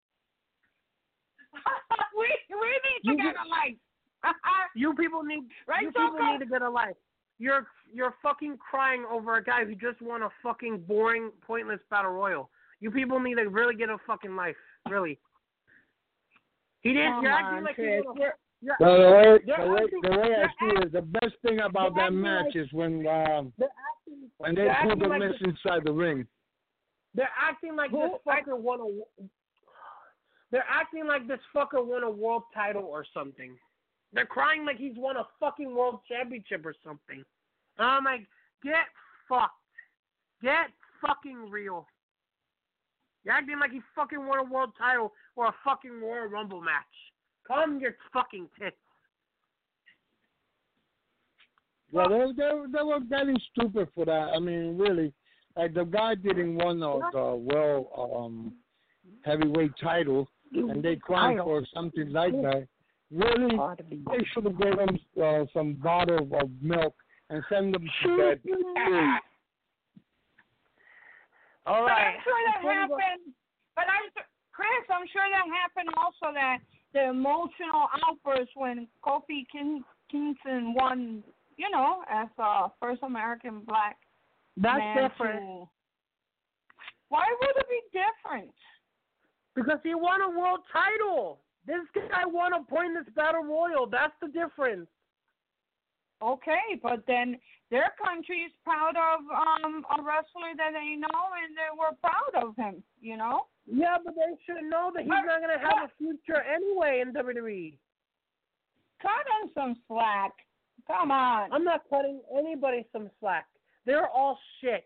we need to get a life. You people need need to get a life. You're fucking crying over a guy who just won a fucking boring, pointless battle royal. You people need to really get a fucking life, really. He didn't. You're acting like the way I see it, the best thing about that match is when they put the mess inside the ring. They're acting like this fucker won a. They're acting like this fucker won a world title or something. They're crying like he's won a fucking world championship or something. I'm like, get fucked. Get fucking real. You're acting like he fucking won a world title or a fucking Royal Rumble match. Calm your fucking tits. Well, they were getting stupid for that. I mean, really, like the guy didn't win the heavyweight title, and they crying for something like that. Really, they should have gave them some bottle of milk and send them to bed. All right. I'm sure that happened. But Chris, I'm sure that happened also, that the emotional outburst when Kofi Kingston won, as a first American black man. That's different. Why would it be different? Because he won a world title. This guy won a pointless battle royal. That's the difference. Okay, but then their country is proud of a wrestler that they know, and they were proud of him, Yeah, but they should know that he's not going to have a future anyway in WWE. Cut him some slack. Come on. I'm not cutting anybody some slack. They're all shit.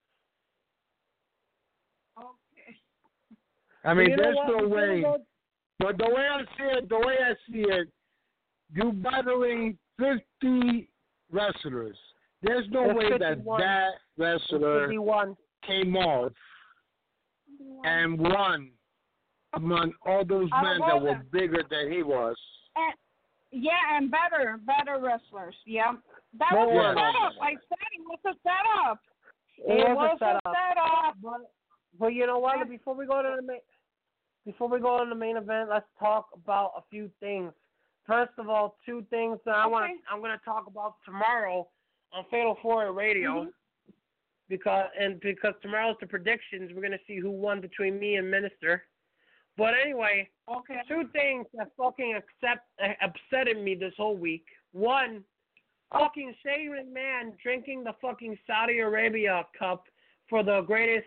Okay. I mean, there's no way. But the way I see it, you battling 50 wrestlers. There's no way that wrestler 51. Came off and won among all those men that were bigger than he was. And better wrestlers. Yeah, that was a setup. I said it was a setup. It was a setup. But you know what? Before we go to the main event, let's talk about a few things. First of all, two things that I'm going to talk about tomorrow on Fatal 4 Radio. Mm-hmm. Because tomorrow's the predictions, we're going to see who won between me and Minister. But anyway, two things that fucking upsetted me this whole week. One, fucking Shane McMahon drinking the fucking Saudi Arabia Cup for the greatest,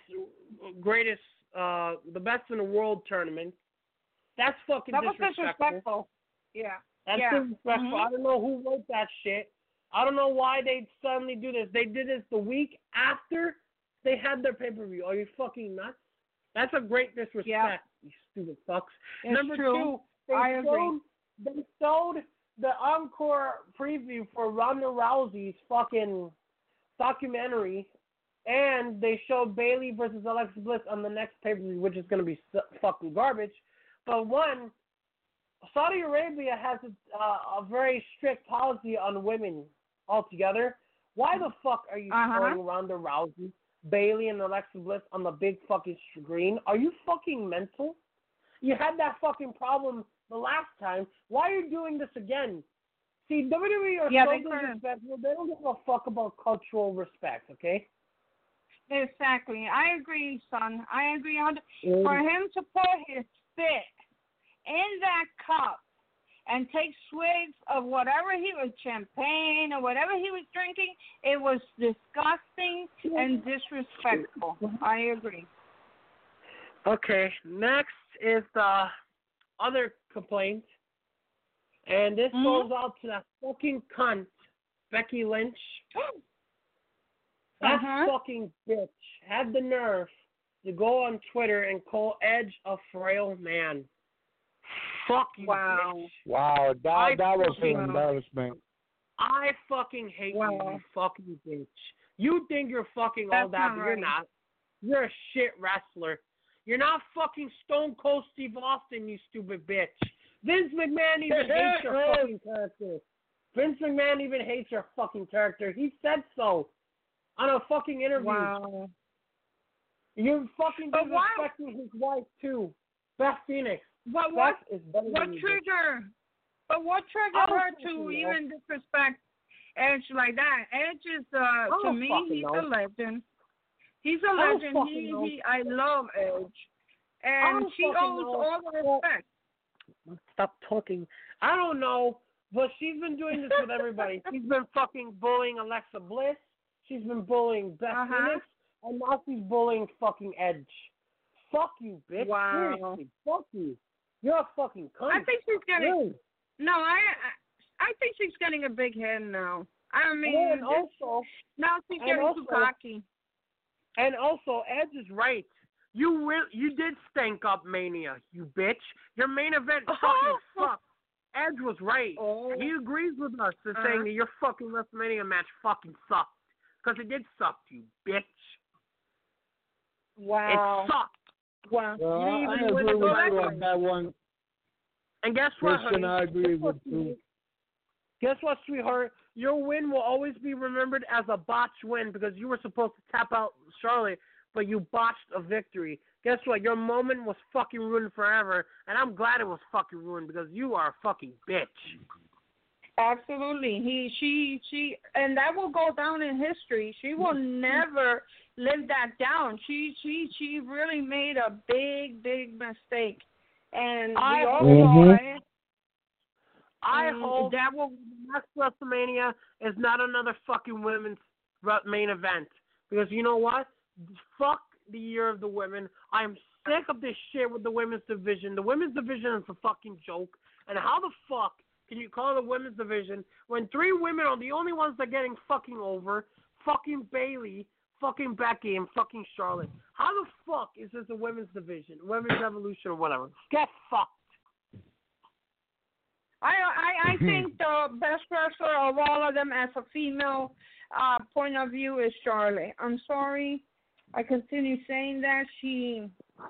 the best in the world tournament. That's fucking disrespectful. Yeah. That's disrespectful. Mm-hmm. I don't know who wrote that shit. I don't know why they suddenly do this. They did this the week after they had their pay-per-view. Are you fucking nuts? That's a great disrespect, you stupid fucks. It's Number true. two, they showed the encore preview for Ronda Rousey's fucking documentary, and they showed Bayley versus Alexa Bliss on the next pay-per-view, which is going to be fucking garbage. But one, Saudi Arabia has a very strict policy on women altogether. Why the fuck are you showing Ronda Rousey, Bayley, and Alexa Bliss on the big fucking screen? Are you fucking mental? You had that fucking problem the last time. Why are you doing this again? See, WWE are so disrespectful. They don't give a fuck about cultural respect, okay? Exactly. I agree, son. I agree. For him to put his spit in that cup and take swigs of whatever he was, champagne or whatever he was drinking, it was disgusting and disrespectful. I agree. Okay, next is the other complaint, and this goes out to that fucking cunt, Becky Lynch. That fucking bitch had the nerve to go on Twitter and call Edge a frail man. Fuck you, Wow. bitch. Wow, that was fucking- an embarrassment. I fucking hate you fucking bitch. You think you're fucking all That's that, not but right. you're not. You're a shit wrestler. You're not fucking Stone Cold Steve Austin, you stupid bitch. Vince McMahon even hates your fucking character. Vince McMahon even hates your fucking character. He said so on a fucking interview. Wow. You're fucking But why- disrespecting his wife too, Beth Phoenix. But what? Beth is better What than you, bitch. trigger? But what triggered I don't her fucking to know. even disrespect Edge like that? Edge is to don't me, fucking he's know. a legend. He's a I don't legend. fucking know. I love Edge, and don't she fucking owes know. all the respect. Stop talking. I don't know, but she's been doing this with everybody. She's been fucking bullying Alexa Bliss. She's been bullying Beth Phoenix, and now she's bullying fucking Edge. Fuck you, bitch. Wow. Seriously, fuck you. You're a fucking cunt. I think she's getting. Really. No, I think she's getting a big head now. I mean, And also, now she's and getting also- too cocky. And also, Edge is right. You did stank up Mania, you bitch. Your main event fucking sucked. Edge was right. Oh. He agrees with us in saying that your fucking WrestleMania match fucking sucked. Because it did suck, you bitch. Wow. It sucked. Wow. Well, You I didn't even agree win with the you title. on that one. And guess what, Christian, honey? I agree Guess what, with you. sweetie? Guess what, sweetheart? Your win will always be remembered as a botched win because you were supposed to tap out Charlotte, but you botched a victory. Guess what? Your moment was fucking ruined forever, and I'm glad it was fucking ruined because you are a fucking bitch. Absolutely. She, and that will go down in history. She will never live that down. She really made a big mistake, and we all saw it. I And hope that will. next WrestleMania is not another fucking women's main event because you know what? Fuck the year of the women. I'm sick of this shit with the women's division. The women's division is a fucking joke. And how the fuck can you call it a women's division when 3 women are the only ones that are getting fucking over? Fucking Bayley, fucking Becky, and fucking Charlotte. How the fuck is this a women's division, women's evolution, or whatever? Get fucked. I think the best wrestler of all of them, as a female point of view, is Charlotte. I'm sorry, I continue saying that she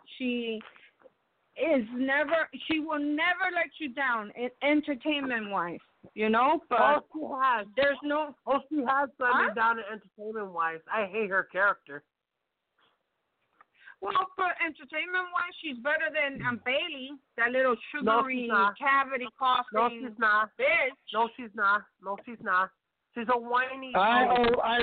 will never let you down, entertainment wise, you know. But She has. there's no. She has let me down entertainment wise. I hate her character. Well, for entertainment wise, she's better than Bayley, that little sugary not. cavity coughing No, she's not. bitch. No, she's not. No, she's not. She's a whiny. I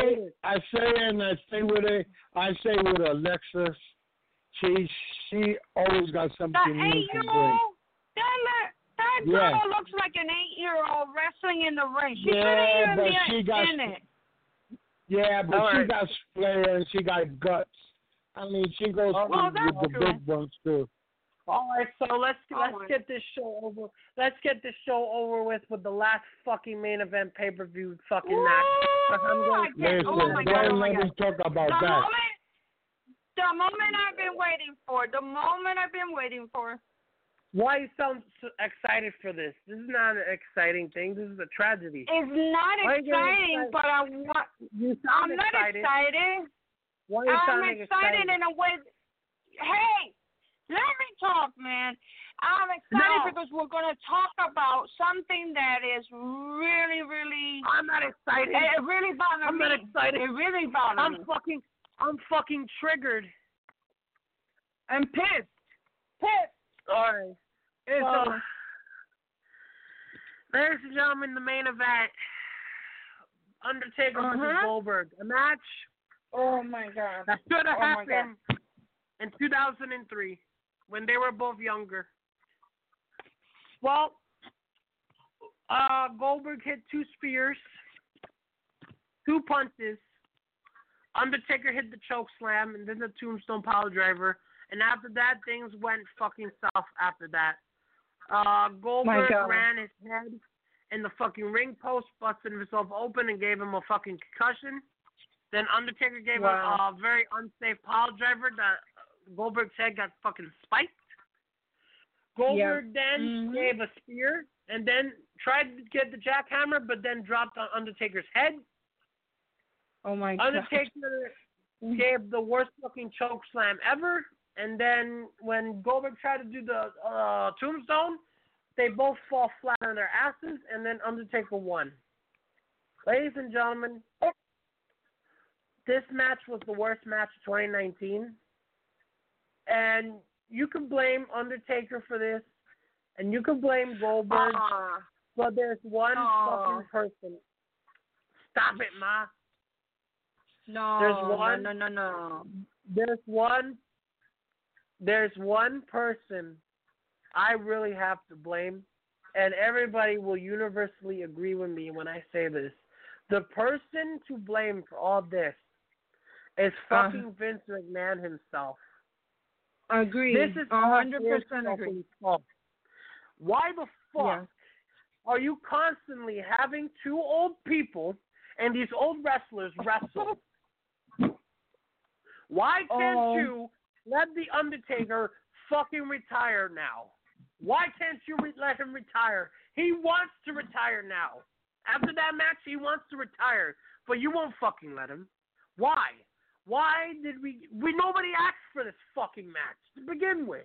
say with it. I say with Alexis, she always got The something new to 8-year-old, bring. that girl looks like an 8-year-old wrestling in the ring. She couldn't even be in it. Yeah, but she got flair and she got guts. I mean, she goes with the big ones too. All right, so let's get this show over. Let's get this show over with the last fucking main event pay-per-view fucking match. Oh my God! Let me talk about that. The moment I've been waiting for. The moment I've been waiting for. Why you sound so excited for this? This is not an exciting thing. This is a tragedy. It's not exciting, but I'm not excited. Why are you I'm sounding excited in a way. Hey, let me talk, man. I'm excited because we're going to talk about something that is really, really. I'm not excited. It really bothers me. I'm not excited. It really bothers me. I'm fucking triggered. I'm pissed. Pissed. All right. Ladies and gentlemen, the main event: Undertaker versus Goldberg, a match. Oh my God. That should have happened in 2003 when they were both younger. Well, Goldberg hit 2 spears, 2 punches. Undertaker hit the choke slam and then the tombstone power driver. And after that, things went fucking south after that. Goldberg ran his head in the fucking ring post, busted himself open and gave him a fucking concussion. Then Undertaker gave him a very unsafe pile driver that Goldberg's head got fucking spiked. Goldberg then gave a spear and then tried to get the jackhammer, but then dropped on Undertaker's head. Oh my God. Undertaker gave the worst looking choke slam ever. And then when Goldberg tried to do the tombstone, they both fall flat on their asses, and then Undertaker won. Ladies and gentlemen, this match was the worst match of 2019. And you can blame Undertaker for this, and you can blame Goldberg, but there's one fucking person. Stop it, Ma. No, no. There's one person I really have to blame, and everybody will universally agree with me when I say this. The person to blame for all this is fucking Vince McMahon himself. Agree. This is 100% agree. Why the fuck are you constantly having two old people and these old wrestlers wrestle? Why can't you let The Undertaker fucking retire now? Why can't you let him retire? He wants to retire now. After that match, he wants to retire, but you won't fucking let him. Why? Why did we nobody asked for this fucking match to begin with?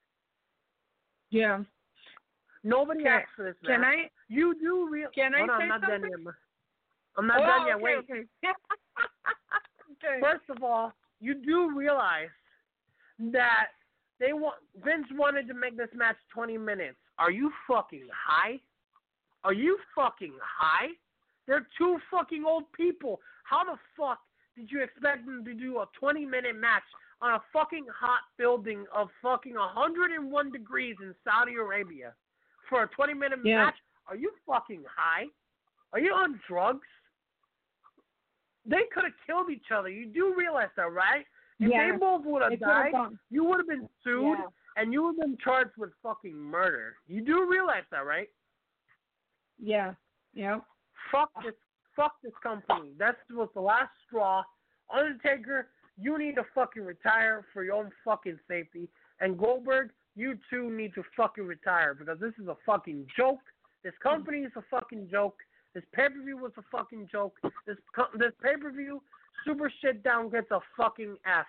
Yeah. Nobody asked for this match. Can I? You do real. Can I Hold on, say I'm not something? done yet. I'm not done yet. Wait. Okay. Okay. First of all, you do realize that Vince wanted to make this match 20 minutes. Are you fucking high? Are you fucking high? They're two fucking old people. How the fuck did you expect them to do a 20-minute match on a fucking hot building of fucking 101 degrees in Saudi Arabia for a 20-minute match? Are you fucking high? Are you on drugs? They could have killed each other. You do realize that, right? If they both would have died, you would have been sued and you would have been charged with fucking murder. You do realize that, right? Yeah. Yep. Fuck this company. That was the last straw. Undertaker, you need to fucking retire for your own fucking safety. And Goldberg, you too need to fucking retire because this is a fucking joke. This company is a fucking joke. This pay-per-view was a fucking joke. This pay-per-view, Super Shit Down gets a fucking F.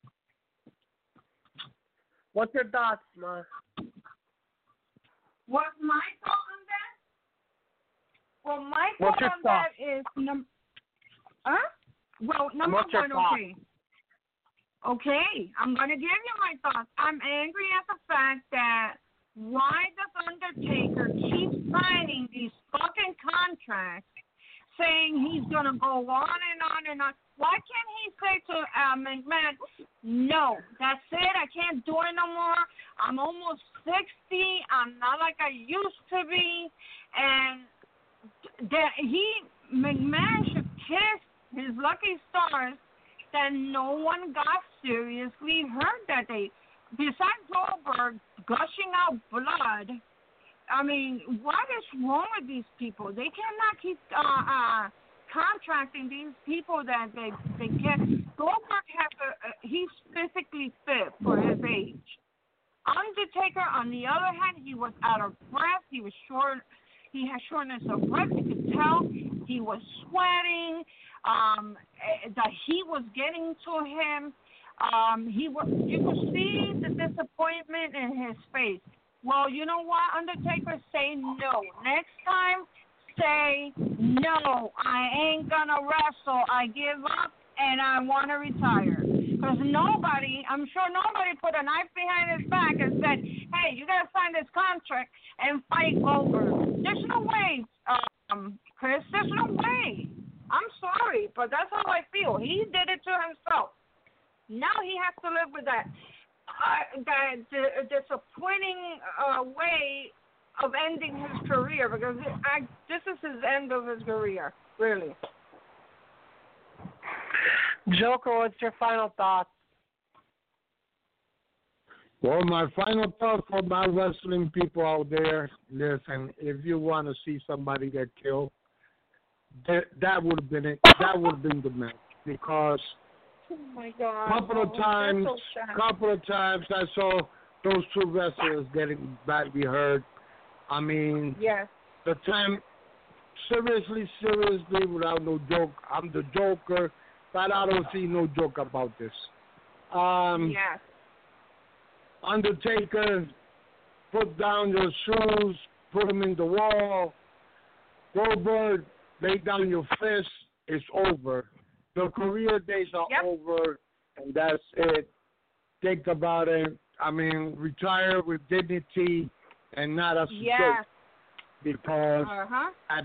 What's your thoughts, Ma? What's my thought on that? Well, my thought on that is number one, okay. Okay, I'm going to give you my thoughts. I'm angry at the fact that why does Undertaker keep signing these fucking contracts saying he's going to go on and on and on? Why can't he say to McMahon, no, that's it, I can't do it no more. I'm almost 60. I'm not like I used to be. And that McMahon should kiss his lucky stars that no one got seriously hurt that day. Besides Goldberg gushing out blood, I mean, what is wrong with these people? They cannot keep contracting these people that they can. Goldberg he's physically fit for his age. Undertaker, on the other hand, he was out of breath. He was short. He had shortness of breath. You could tell he was sweating. The heat was getting to him. You could see the disappointment in his face. Well, you know what, Undertaker? Say no. Next time, say no. I ain't gonna wrestle. I give up and I want to retire. Because I'm sure nobody put a knife behind his back and said, hey, you gotta sign this contract and fight Goldberg. There's no way, Chris. There's no way. I'm sorry, but that's how I feel. He did it to himself. Now he has to live with that disappointing way of ending his career because this is his end of his career, really. Joker, what's your final thoughts? Well, my final thought for my wrestling people out there, listen, if you want to see somebody get killed, that would have been it. That would have been the match because oh my God. couple of times I saw those two wrestlers getting badly hurt. I mean, Yes. the time, seriously, without no joke, I'm the Joker, but I don't see no joke about this. Yes. Undertaker, put down your shoes, put them in the wall. Goldberg, lay down your fist. It's over. The career days are over, and that's it. Think about it. I mean, retire with dignity and not as a joke. Because at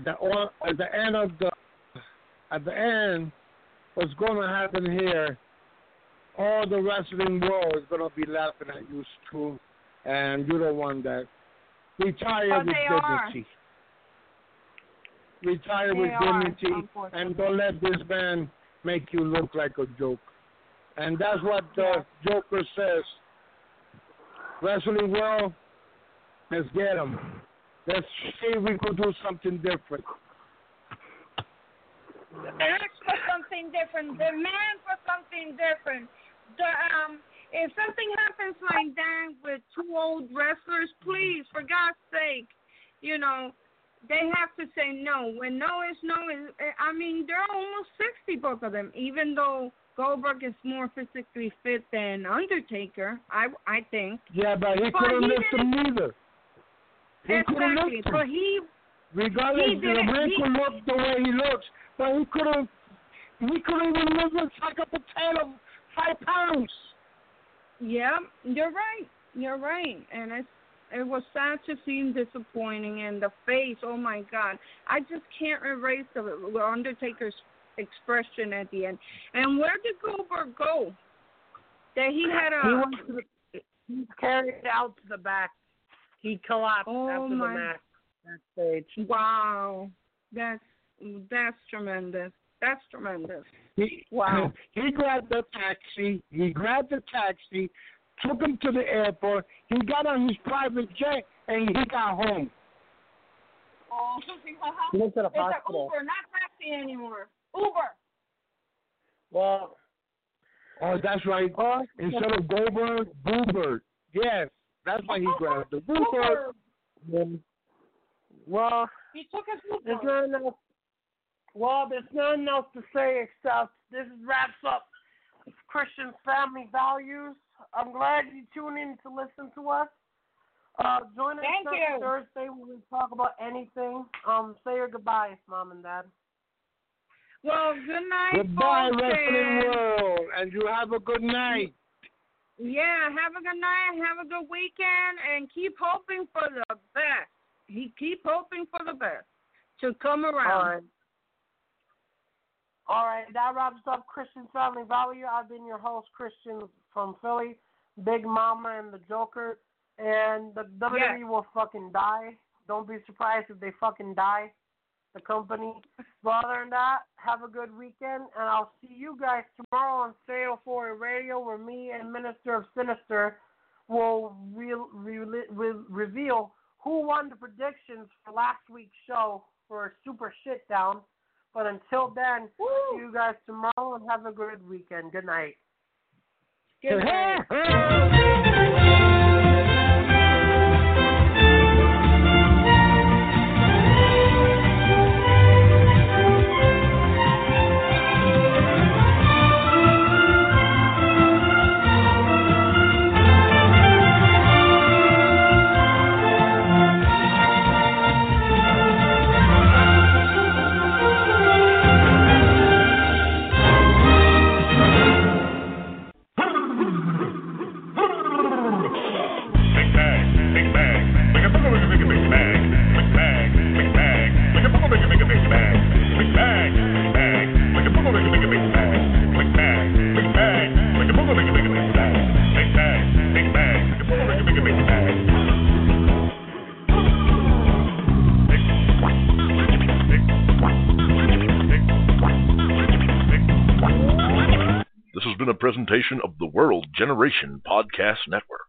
the end, what's going to happen here? All the wrestling world is going to be laughing at you, too, and you don't want that. Retire with dignity. Retire with dignity, and don't let this man make you look like a joke. And that's what the Joker says. Wrestling world, let's get him. Let's see if we could do something different. Ask for something different. Demand for something different. If something happens like that with two old wrestlers, please, for God's sake, they have to say no. When no is no, I mean, they're almost 60, both of them, even though Goldberg is more physically fit than Undertaker, I think. Yeah, but he couldn't lift him neither. Exactly. But regardless, the man could look the way he looks, but he couldn't even lift like a potato, 5 pounds. Yeah, you're right. And it was sad to see him disappointing, and the face, oh my God. I just can't erase the Undertaker's expression at the end. And where did Goldberg go? That he had he carried out to the back. He collapsed after the match backstage. Wow. That's tremendous. That's tremendous. Wow. He grabbed the taxi, took him to the airport, he got on his private jet, and he got home. Oh, he went to the hospital. It's Uber, not taxi anymore. Uber. Well. Oh, that's right. Instead of Goldberg, Boober. Yes, that's why he grabbed the Boober. Well, he took his Uber. There's nothing else to say except this wraps up Christian Family Values. I'm glad you tuned in to listen to us. Join us next Thursday when we talk about anything. Say your goodbyes, Mom and Dad. Well, good night. Goodbye, wrestling world, and you have a good night. Yeah, have a good night, have a good weekend, and keep hoping for the best. Keep hoping for the best to come around. All right, that wraps up Christian Family Value. I've been your host, Christian from Philly, Big Mama and the Joker, and the WWE will fucking die. Don't be surprised if they fucking die, the company. But other than that, have a good weekend, and I'll see you guys tomorrow on Stereo 4 Radio, where me and Minister of Sinister will reveal who won the predictions for last week's show for a Super Shit Down. But until then, see you guys tomorrow and have a good weekend. Good night. Good night. This has been a presentation of the World Generation Podcast Network.